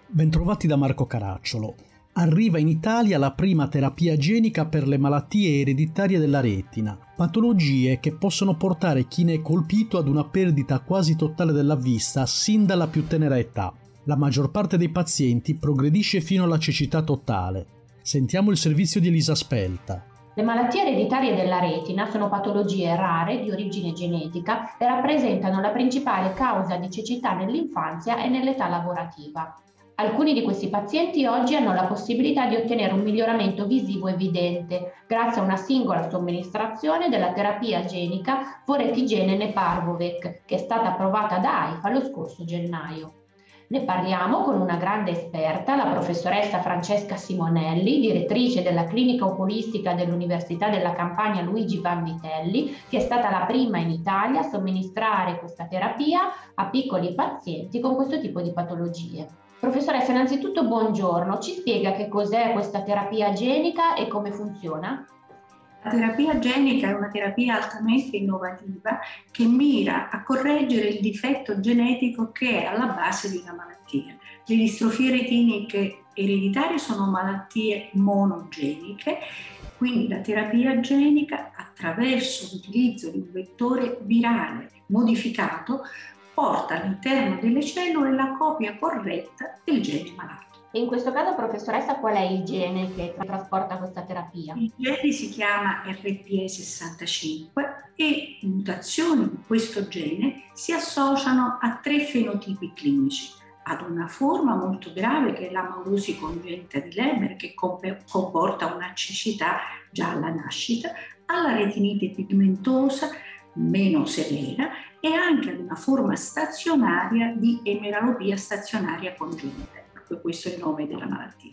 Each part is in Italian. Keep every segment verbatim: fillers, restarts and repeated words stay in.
Bentrovati da Marco Caracciolo. Arriva in Italia la prima terapia genica per le malattie ereditarie della retina, patologie che possono portare chi ne è colpito ad una perdita quasi totale della vista sin dalla più tenera età. La maggior parte dei pazienti progredisce fino alla cecità totale. Sentiamo il servizio di Elisa Spelta. Le malattie ereditarie della retina sono patologie rare di origine genetica e rappresentano la principale causa di cecità nell'infanzia e nell'età lavorativa. Alcuni di questi pazienti oggi hanno la possibilità di ottenere un miglioramento visivo evidente grazie a una singola somministrazione della terapia genica Voretigene Neparvovec, che è stata approvata da AIFA lo scorso gennaio. Ne parliamo con una grande esperta, la professoressa Francesca Simonelli, direttrice della clinica oculistica dell'Università della Campania Luigi Vanvitelli, che è stata la prima in Italia a somministrare questa terapia a piccoli pazienti con questo tipo di patologie. Professoressa, innanzitutto buongiorno, ci spiega che cos'è questa terapia genica e come funziona? La terapia genica è una terapia altamente innovativa che mira a correggere il difetto genetico che è alla base di una malattia. Le distrofie retiniche ereditarie sono malattie monogeniche, quindi la terapia genica, attraverso l'utilizzo di un vettore virale modificato, porta all'interno delle cellule la copia corretta del gene malato. E in questo caso, professoressa, qual è il gene che trasporta questa terapia? Il gene si chiama R P E sessantacinque e mutazioni di questo gene si associano a tre fenotipi clinici: ad una forma molto grave che è l'amaurosi congenita di Leber, che comporta una cecità già alla nascita, alla retinite pigmentosa meno severa e anche ad una forma stazionaria di emeralopia stazionaria congenita. Proprio questo è il nome della malattia.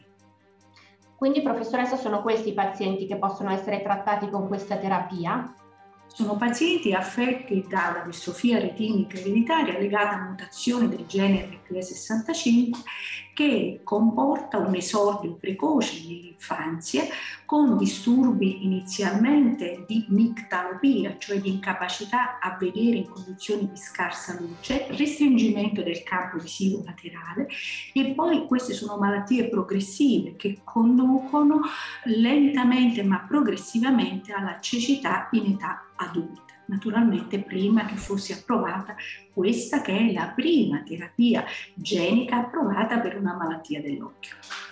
Quindi, professoressa, sono questi i pazienti che possono essere trattati con questa terapia? Sono pazienti affetti dalla distrofia retinica ereditaria legata a mutazione del gene R P E sessantacinque che comporta un esordio precoce nell'infanzia con disturbi inizialmente di nictalopia, cioè di incapacità a vedere in condizioni di scarsa luce, restringimento del campo visivo laterale, e poi queste sono malattie progressive che conducono lentamente ma progressivamente alla cecità in età adulta. Naturalmente prima che fosse approvata questa, che è la prima terapia genica approvata per una malattia dell'occhio.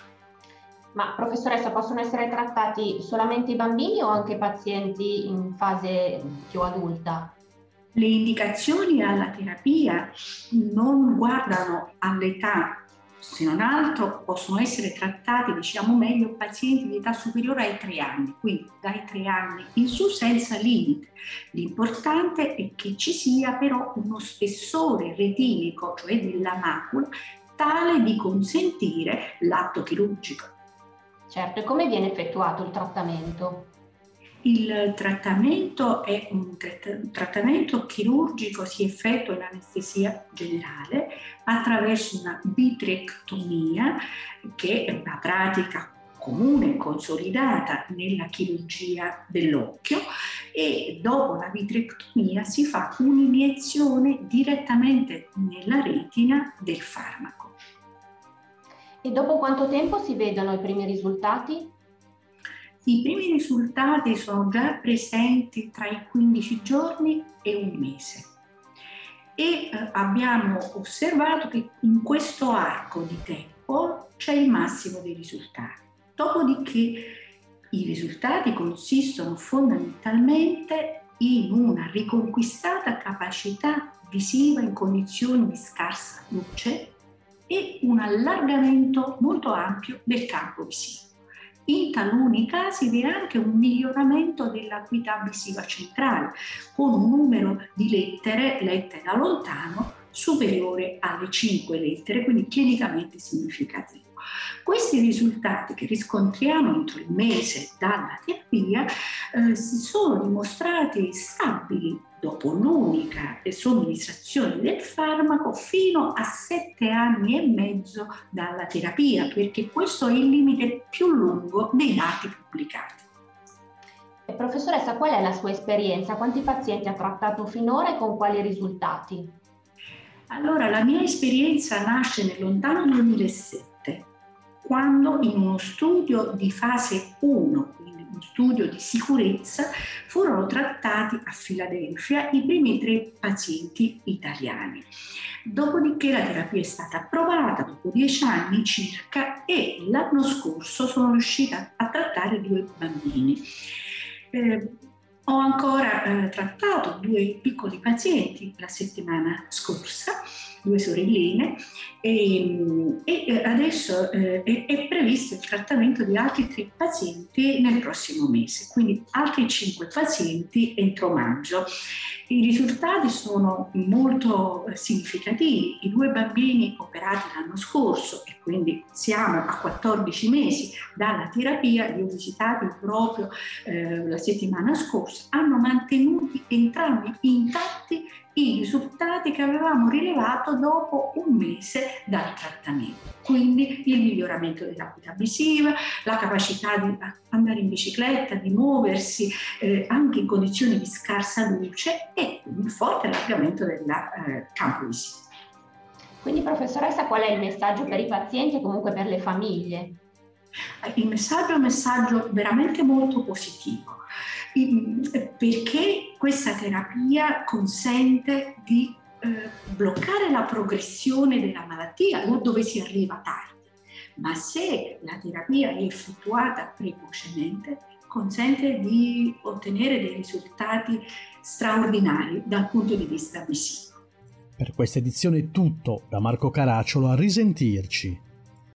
Ma professoressa, possono essere trattati solamente i bambini o anche pazienti in fase più adulta? Le indicazioni alla terapia non guardano all'età, se non altro possono essere trattati, diciamo meglio, pazienti di età superiore ai tre anni, quindi dai tre anni in su senza limite. L'importante è che ci sia però uno spessore retinico, cioè della macula, tale di consentire l'atto chirurgico. Certo, e come viene effettuato il trattamento? Il trattamento è un trattamento chirurgico, si effettua in anestesia generale attraverso una vitrectomia, che è una pratica comune e consolidata nella chirurgia dell'occhio, e dopo la vitrectomia si fa un'iniezione direttamente nella retina del farmaco. E dopo quanto tempo si vedono i primi risultati? I primi risultati sono già presenti tra i quindici giorni e un mese e eh, abbiamo osservato che in questo arco di tempo c'è il massimo dei risultati. Dopodiché i risultati consistono fondamentalmente in una riconquistata capacità visiva in condizioni di scarsa luce e un allargamento molto ampio del campo visivo. In taluni casi vi è anche un miglioramento dell'acuità visiva centrale, con un numero di lettere lette da lontano superiore alle cinque lettere, quindi clinicamente significativo. Questi risultati che riscontriamo entro il mese dalla terapia eh, si sono dimostrati stabili dopo l'unica somministrazione del farmaco fino a sette anni e mezzo dalla terapia, perché questo è il limite più lungo dei dati pubblicati. E professoressa, qual è la sua esperienza? Quanti pazienti ha trattato finora e con quali risultati? Allora, la mia esperienza nasce nel lontano duemilasette quando in uno studio di fase uno, quindi uno studio di sicurezza, furono trattati a Filadelfia i primi tre pazienti italiani. Dopodiché la terapia è stata approvata dopo dieci anni circa e l'anno scorso sono riuscita a trattare due bambini. Eh, ho ancora eh, trattato due piccoli pazienti la settimana scorsa, due sorelline, e, e adesso eh, è, è previsto il trattamento di altri tre pazienti nel prossimo mese, quindi altri cinque pazienti entro maggio. I risultati sono molto significativi. I due bambini operati l'anno scorso, e quindi siamo a quattordici mesi dalla terapia, li ho visitati proprio eh, la settimana scorsa, hanno mantenuti entrambi intatti i risultati che avevamo rilevato dopo un mese dal trattamento. Quindi il miglioramento dell'acuità visiva, la capacità di andare in bicicletta, di muoversi eh, anche in condizioni di scarsa luce e un forte allargamento del eh, campo visivo. Quindi professoressa, qual è il messaggio per i pazienti e comunque per le famiglie? Il messaggio è un messaggio veramente molto positivo, perché questa terapia consente di eh, bloccare la progressione della malattia laddove si arriva tardi, ma se la terapia è effettuata precocemente consente di ottenere dei risultati straordinari dal punto di vista visivo. Per questa edizione è tutto, da Marco Caracciolo, a risentirci.